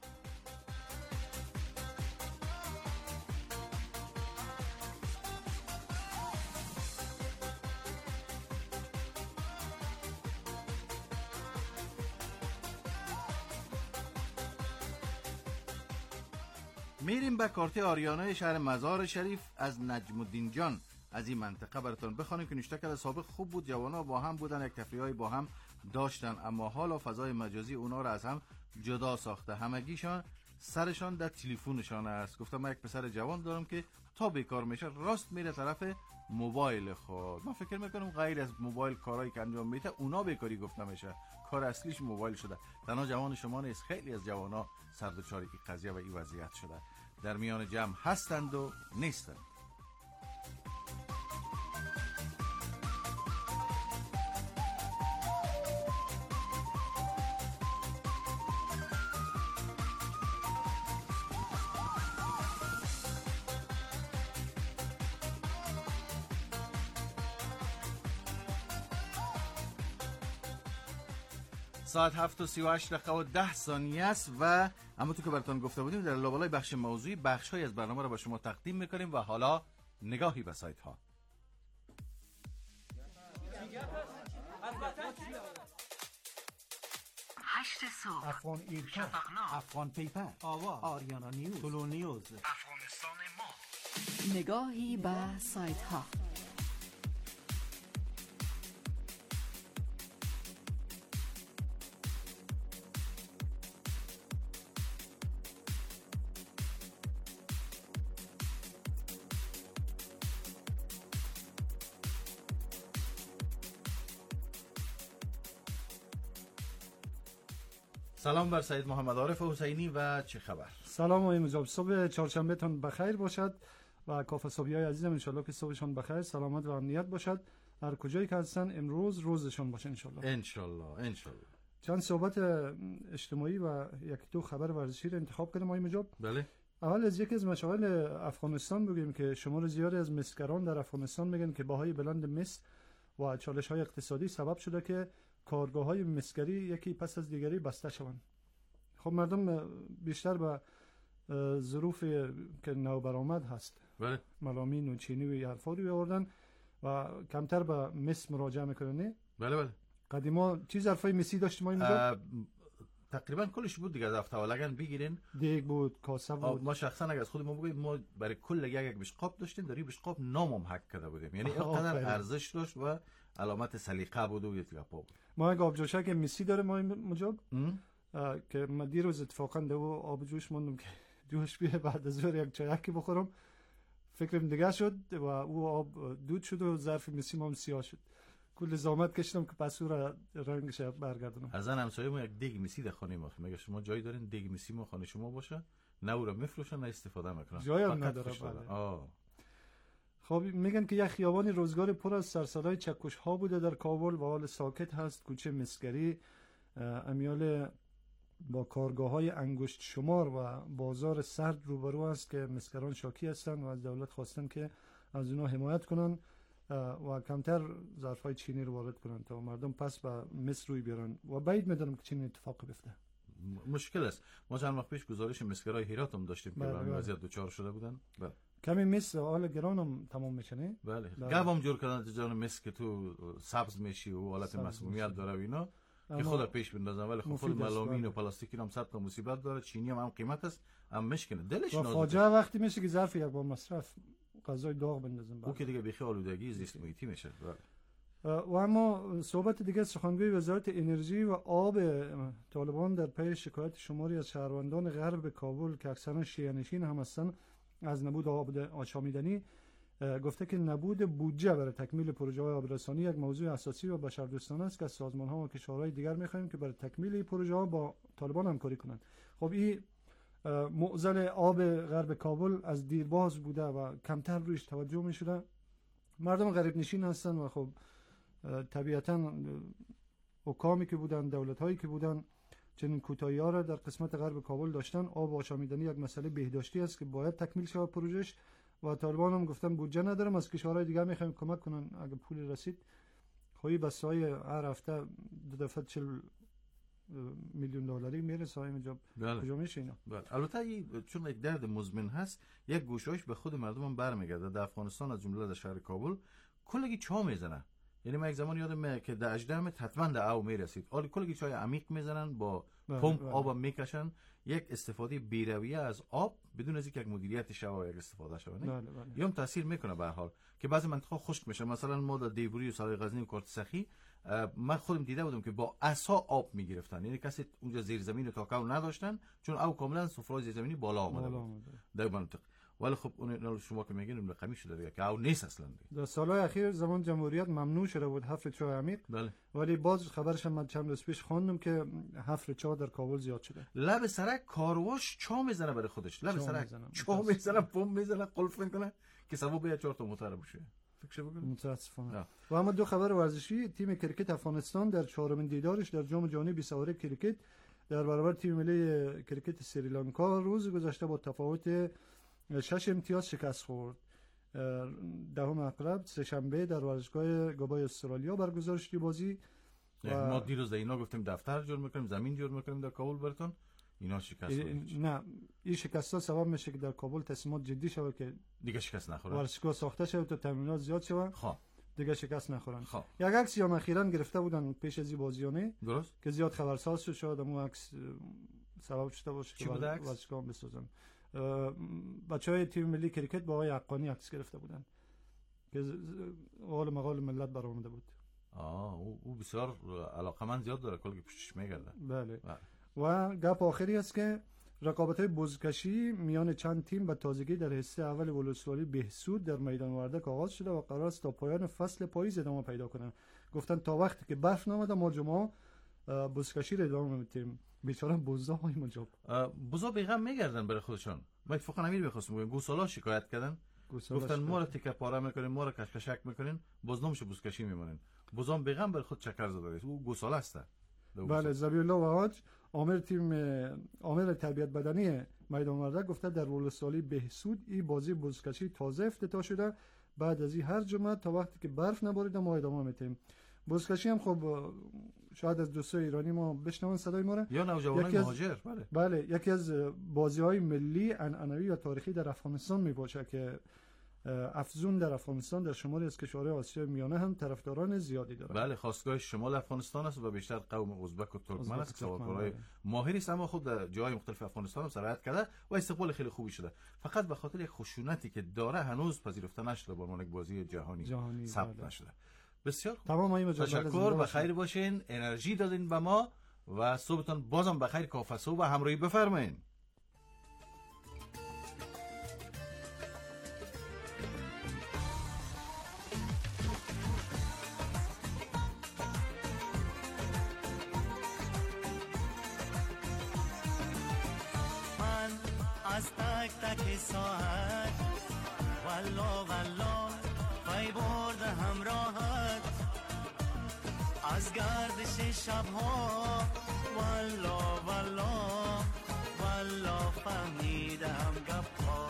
میریم به کارت آریانه شهر مزار شریف از نجم الدین جان از این منطقه براتون بخوانیم که نوشته کرده سابق خوب بود، جوانا با هم بودن، یک تفریحای با هم داشتن، اما حالا فضای مجازی اونا رو از هم جدا ساخته، همگیشان سرشان در تلفنشان است. گفتم من یک پسر جوان دارم که تا بیکار میشه راست میره طرف موبایل خود. من فکر میکنم غیر از موبایل کارهایی که انجام میده اونا بیکاری گفته میشه، کار اصلیش موبایل شده. تنها جوان شما نیست، خیلی از جوانا سر دچار این قضیه و این وضعیت شده، در میان جمع هستند و نیستند. ساعت هفت و سی و هشت دقیقه و ده ثانیه است و همونطور که براتون گفته بودیم در لابلای بخش موضوعی بخش‌های از برنامه رو به شما تقدیم می‌کنیم و حالا نگاهی به سایت‌ها. هشت صبح، افغان ایرکا، افغان پیپر، آوا، آریانا نیوز، طلو نیوز، افغانستان ما. نگاهی به سایت‌ها. سلام بر سید محمد عارف حسینی و چه خبر؟ سلام آقای مجاب، صبح چهارشنبه تان بخیر باشد و کافه صبحی های عزیزم ان شاءالله که صبحشان بخیر، سلامت و امنیت باشد. هر کجایی که هستن امروز روزشان باشه ان شاءالله. ان شاءالله ان شاءالله. چند صحبت اجتماعی و یک دو خبر ورزشی رو انتخاب کردم آقای مجاب. بله. اول از یکی از مشاغل افغانستان بگیم که شمار زیادی از مسگران در افغانستان میگن که باهای بلند مس و چالش های اقتصادی سبب شده که کارگاه های مسگری یکی پس از دیگری بسته شوند. خب مردم بیشتر به ظروف که نو برآمد هست، بله، ملامین و چینی و حرفا رو آوردن و کمتر به مس مراجعه میکنن. نه بله بله. قدیما چیز حرفای مسی داشتیم اینجا تقریبا کلش بود دیگه. دفتر ولگن بگیرین، دیگ بود، کاسه بود. ما شخصا اگه از خودمون بگیم ما برای کل یک یک بشقاب داشتیم، در این بشقاب نامم حک کرده بودیم، یعنی اینقدر ارزش داشت و علامت سلیقه بود و یه گپا بود. ما یک آبجوشه که مسی داره ما مجاب که من دیروز اتفاقا دو آبجوش موندم که جوش بیه بعد از ظهر یک چایکی بخورم، فکرم دیگه شد و او آب دود شد و ظرف مسی ما سیاه شد. کل زحمت کشیدم که پس او را رنگش برگردونم. از ان همسایه ما یک دیگ مسی در خانه ما، میگه شما جایی دارین دیگ مسی ما خانه شما باشه؟ نه او را میفروشن نه استفاده میکنن، جایی هم نداره. آه. خب میگن که یک خیابان روزگار پر از سرسرای چکش ها بوده در کابل و حال ساکت هست. کوچه مسگری امیال با کارگاه های انگشت شمار و بازار سرد روبرو است که مسگران شاکی هستند و از دولت خواستن که از اونا حمایت کنن و کمتر ظرف های چینی رو وارد کنن تا مردم پس به مس روی بیارن و بعید میدونم که چنین اتفاقی بیفته. مشکل است. ما چند وقت پیش گزارش مسگرای هرات هم داشتیم که به وضعیت دوچار شده بودن. بله. کمی مس حال گران هم تمام میشنه. بله. گبم جور کردن تجارت مس که تو سبز میشی و حالت مسمومیت داره و اینا که خود پیش بندازن، ولی خب خود ملامین و پلاستیکی هم صد تا مصیبت داره. چینی هم هم قیمت است، هم مشکنه دلش نازه. فاجعه وقتی میشه که ظرف یک بار مصرف غذای داغ بندازن، او که دیگه بیخی آلودگی زیست محیطی میشه. و اما صحبت دیگه سخنگوی وزارت انرژی و آب طالبان در پی شکایت شماری از شهروندان غرب کابل که اکثرا شیعه نشین هم هستن از نبود آب آشامیدنی گفته که نبود بودجه برای تکمیل پروژه های آبرسانی یک موضوع اساسی و بشردوستانه است که سازمان ها و کشورهای دیگر می‌خواهیم که برای تکمیل این پروژه ها با طالبان همکاری کنند. خب این معضل آب غرب کابل از دیرباز بوده و کمتر رویش توجه می‌شده. مردم غریب نشین هستن و خب طبیعتاً حکامی که بودن، دولت‌هایی که بودن چنین کوتاهی‌ها را در قسمت غرب کابل داشتن. آب آشامیدنی یک مسئله بهداشتی است که باید تکمیل شود پروژهش و طالبان هم گفتن بودجه ندارم، از کشورهای دیگه می‌خوایم کمک کنن اگه پول رسید. خوی بسای هر هفته دو دفعه چهل میلیون دلاری میرسه اینجا. کجا میشه اینا؟ بله. البته این چون یک درد مزمن هست، یک گوشه‌اش به خود مردم هم برمیگرده. در افغانستان از جمله در شهر کابل کلگی چا میزنه. یعنی من یک زمان یادم میاد که در اجدرمت حتما در او میرسید. حالا کلگی چای عمیق میزنن با پمپ آب میکشن، یک استفاده بی‌رویه از آب بدون از اینکه یک مدیریت شوا یک استفاده شود. نه یا تاثیر میکنه به هر حال که بعضی منطقه خشک میشه. مثلا ما در دیوری و سالای غزنی و کارت سخی من خودم دیده بودم که با عصا آب میگرفتن، یعنی کسی اونجا زیر زمین و تاکاو نداشتن چون او کاملا سفره زیر زمینی بالا آمده بود در منطقه. ولی خب اون شما که میگین اون رقمی شده دیگه که او نیست اصلا دیگه. در سالهای اخیر زمان جمهوریت ممنوع شده بود حفر چاه عمیق. بله. ولی باز خبرش من چند روز پیش خواندم که حفر چاه در کابل زیاد شده. لب سرک کارواش چاه میزنه برای خودش، لب سرک چاه میزنه، پمپ میزنه، قلف میکنه که سبب بیاد چهار تا موتور بشه. فکر بگو متاسفانه. و اما دو خبر ورزشی. تیم کرکت افغانستان در چهارمین دیدارش در جام جهانی بیست سواره کرکت در برابر تیم ملی کرکت سریلانکا روز گذشته با تفاوت شش امتیاز شکست خورد. دهم اقرب سه شنبه در ورزشگاه گابای استرالیا برگزار شد بازی و ما دیروز اینا گفتیم دفتر جور میکنیم، زمین جور میکنیم در کابل براتون، اینا شکست ای... نه این شکست ها سبب میشه که در کابل تصمیمات جدی شود که دیگه شکست نخورن، ورزشگاه ساخته شود تا تامینات زیاد شود، خب دیگه شکست نخورن. خب یک عکس یا اخیراً گرفته بودن پیش از این بازیانه درست که زیاد خبرساز شد، شاید اون عکس سبب شده باشه که ورزشگاه بسازن. بچهای تیم ملی کریکت با آقای حقانی عکس گرفته بودن که حال مقال ملت برآمده بود. آه او, او بسیار علاقمند زیاد داره، کلی پشتش میگرده. بله. و گپ آخری است که رقابت‌های بزکشی میان چند تیم به تازگی در حصه اول ولسوالی بهسود در میدان وردک آغاز شده و قرار است تا پایان فصل پاییز ادامه پیدا کنند. گفتن تا وقتی که برف نمیاد ما جمعه بزکشی را ادامه میدیم. بیچاره بوزا های مجاب بوزا بیغم میگردن برای خودشون. ما اتفاقا امیر می‌خواستم بگم گوسالا شکایت کردن، گفتن ما را تیکه پاره میکنین، ما را کشکشک میکنین، باز نمیشه بزکشی میمونین. بوزا بیغم برای خود چکر زده است، او گوسالا است. بله. زبی الله وحاج عامل تیم عامل تربیت بدنی میدان وردک گفته در ولسوالی بهسود این بازی بزکشی تازه افتتاح شده، بعد از این هر جمعه تا وقتی که برف نباریده ما ادامه میدیم. بزکشی هم خب شاید از دوستای ایرانی ما بشنون صدای ما را، یا نوجوانان مهاجر. بله بله یکی از بازی‌های ملی عنعنوی و تاریخی در افغانستان میباشه که افزون در افغانستان در شمالی از کشورهای آسیای میانه هم طرفداران زیادی داره. بله خاصگاه شمال افغانستان است و بیشتر قوم ازبک و ترکمن است که سوارکارهای ماهری است، اما خود در جای مختلف افغانستان هم سرایت کرده و استقبال خیلی خوبی شده. فقط به خاطر یک خشونتی که داره هنوز پذیرفته نشده به عنوان یک بازی جهانی, جهانی ثبت بله. نشده. بسیار خوب. تمام تشکر، بخیر باشین، انرژی دادین به ما و صبحتون بازم بخیر. کافه صبح همراهی بفرمایید. از تک تک ساعت والا والا پای برد همراهت، از گردش شبها والا والا والا فهمیدم گپا،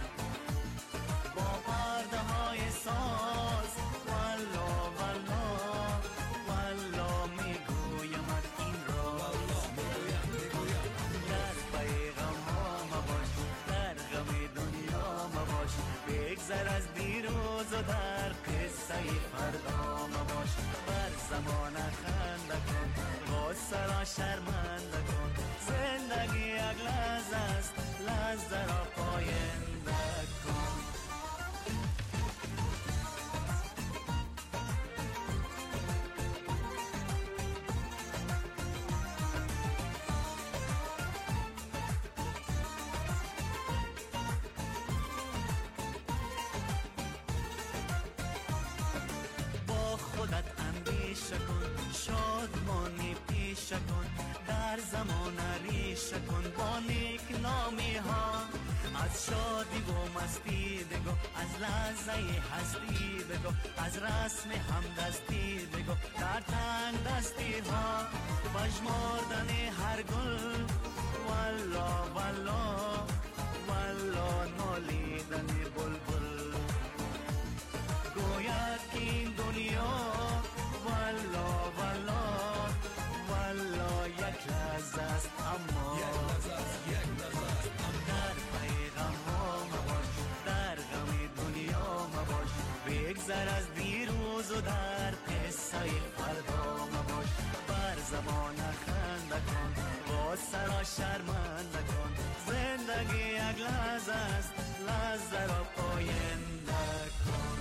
با پرده های ساز والا والا والا میگویمت این راز، در پیغم ها مباش، در غم دنیا مباش، بگذر از دیروز و در قصه فردا مباش، بر زمان خنده کن، غصه را شرمنده کن، زندگی یک لحظه است، لحظه را پاینده کن. شادمانی پیش کن، در زمان ریش کن با نیک نامی ها، از شادی و مستی بگو، از لحظه هستی بگو، از رسم همدستی بگو، در تنگ دستی ها بشمردن هر گل والا والا والا نالیدن بلبل، گوید که این دنیا والا والا والا یک لحظه است، اما در پیغم ها مباش، در غم دنیا مباش، بگذر از دیروز و در قصه فردا مباش، بر زمان خنده کن، غصه را شرمنده کن، زندگی یک لحظه است، لحظه را پاینده کن.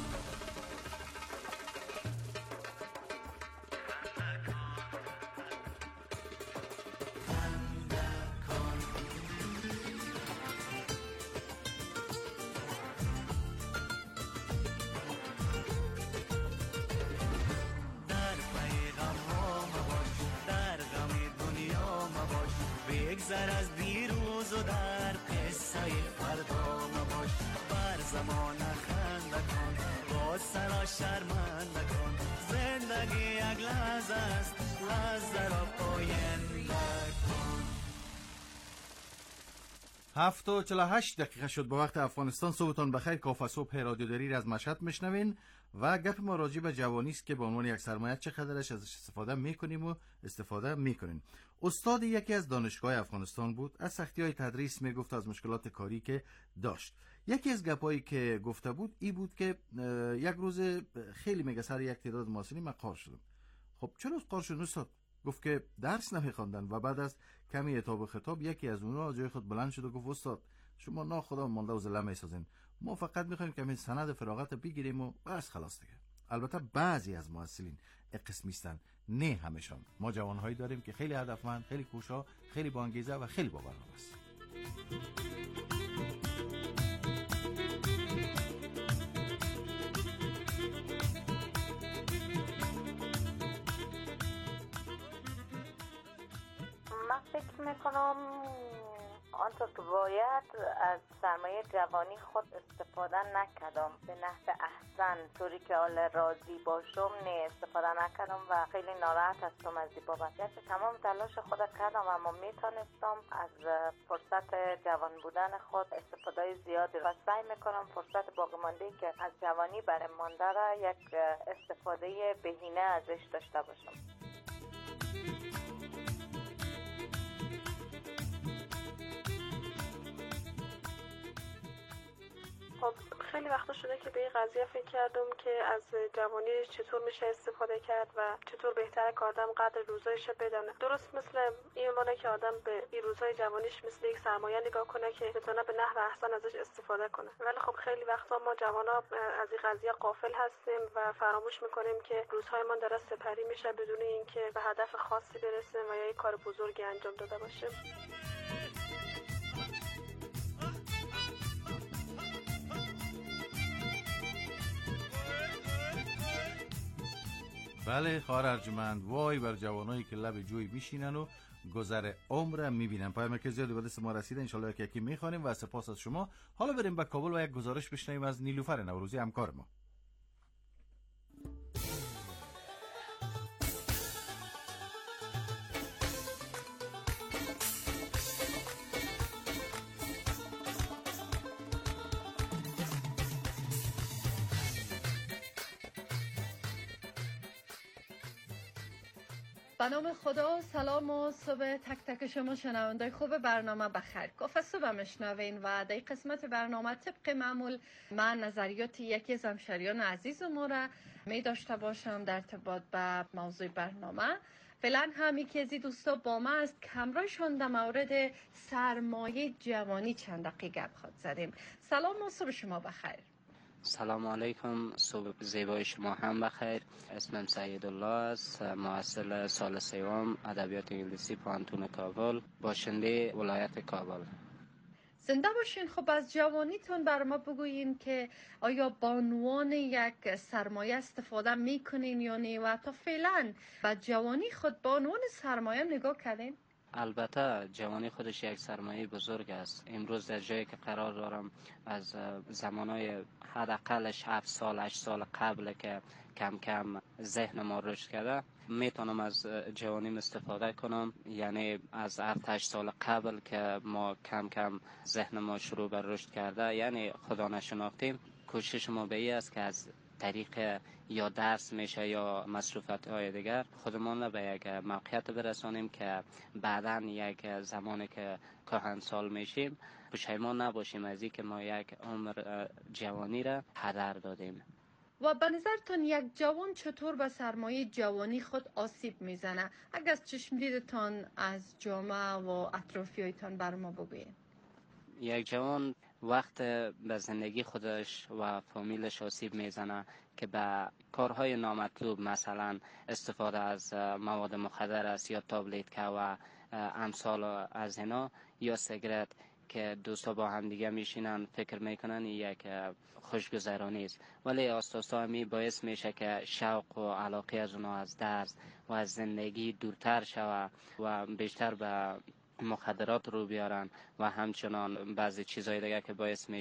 بگذر از دیروز و در قصه فردا مباش، بر زمان خنده کن، غصه را شرمنده کن، زندگی یک لحظه است، لحظه را پاینده کن. هفت و چهل و هشت دقیقه شد با وقت افغانستان. صبحتان بخیر. کافه صبح رادیو دری از مشهد میشنوین و گپ ما راجع به جوانی است که به عنوان یک سرمایه چقدرش ازش استفاده میکنیم و استفاده میکنین. استاد یکی از دانشگاه افغانستان بود، از سختی‌های تدریس میگفت، از مشکلات کاری که داشت. یکی از گپایی که گفته بود ای بود که یک روز خیلی میگه سر یک تعداد معاصرین من قار شدم. خب چرا قار شدن استاد؟ گفت که درس نمیخواندن و بعد از کمی عتاب و خطاب یکی از اونها جای خود بلند شد و گفت استاد شما ناخدا مانده و زله میسازین، ما فقط میخوایم که همین سند فراغت بگیریم و بس خلاص دیگه. البته بعضی از معسلین قسمیستن، نه همشان. ما جوانهایی داریم که خیلی هدفمند، خیلی کوشا، خیلی با انگیزه و خیلی با برنامه است. من فکر میکنم آنطور که باید از سرمایه جوانی خود استفاده نکردم به نحو احسن، طوری که حال راضی باشم نه استفاده نکردم و خیلی ناراحت هستم از این بابت. یعنی تمام تلاش خود کردم اما میتونستم از فرصت جوان بودن خود استفاده زیادی و سعی میکنم فرصت باقی مانده که از جوانی برای مانده را یک استفاده بهینه ازش داشته باشم. خب خیلی وقتا شده که به این قضیه فکر کردم که از جوانی چطور میشه استفاده کرد و چطور بهتره که آدم قدر روزایش بدانه. درست مثل این مانه که آدم به این روزهای جوانیش مثل یک سرمایه نگاه کنه که بتونه به نحو احسن ازش استفاده کنه. ولی خب خیلی وقتا ما جوانا از این قضیه غافل هستیم و فراموش میکنیم که روزهایمان داره سپری میشه بدون اینکه به هدف خاصی برسیم و یا یک کار بزرگی انجام داده باشیم. بله خواهر ارجمند، وای بر جوانایی که لب جوی میشینن و گذر عمر میبینن. پیام که زیادی به دست ما رسیده، انشالله یکی یکی میخوانیم و سپاس از شما. حالا بریم به کابل و یک گزارش بشنویم از نیلوفر نوروزی همکار ما. به نام خدا، سلام و صبح تک تک شما شنوندای خوب برنامه بخیر. کافه صبح مشنوین و در قسمت برنامه طبق معمول من نظریات یکی از همشریان عزیز ما را می داشته باشم در ارتباط به موضوع برنامه. فعلا هم یکی از دوستا با ما است که همراهشان در مورد سرمایه جوانی چند دقیقه گپ خود زدیم. سلام و صبح شما بخیر. سلام علیکم، صبح زیبای شما هم بخیر. اسمم سعید الله است، محصل سال سوم ادبیات انگلیسی پانتون کابل، باشنده ولایت کابل. زنده باشین. خب از جوانیتون بر ما بگویین که آیا با عنوان یک سرمایه استفاده میکنین یا نه و تا فعلا به جوانی خود با عنوان سرمایه نگاه کردین؟ البته جوانی خودش یک سرمایه بزرگ است. امروز در جایی که قرار دارم از زمانهای حداقلش هفت سال هشت سال قبل که کم کم ذهن ما رشد کرده، میتونم از جوانیم استفاده کنم. یعنی از هفت هشت سال قبل که ما کم کم ذهن ما شروع به رشد کرده، یعنی خدا نشناختیم، کوشش ما به این است که از طریق یا درس میشه یا مصروفات های دیگر خودمان را به یک موقعیت برسانیم که بعداً یک زمانی که کهنسال میشیم پشیمان نباشیم از این که ما یک عمر جوانی را هدر دادیم. و به نظرتان یک جوان چطور به سرمایه جوانی خود آسیب میزنه؟ اگر از چشم دیدتان از جامعه و اطرافیایتان بر ما بگویید. یک جوان وقت به زندگی خودش و فامیلش آسیب میزنه که به کارهای نامطلوب، مثلا استفاده از مواد مخدر است یا تابلت که و امثال از اینا، یا سیگرت که دوستا با هم دیگه میشینن فکر میکنن یک خوشگذرانی است، ولی آستاستا همی باعث میشه که شوق و علاقه از اونا از درس و از زندگی دورتر شوه و بیشتر به مخدرات رو بیارن و همچنان بعضی چیزهای دیگه که باعث میشه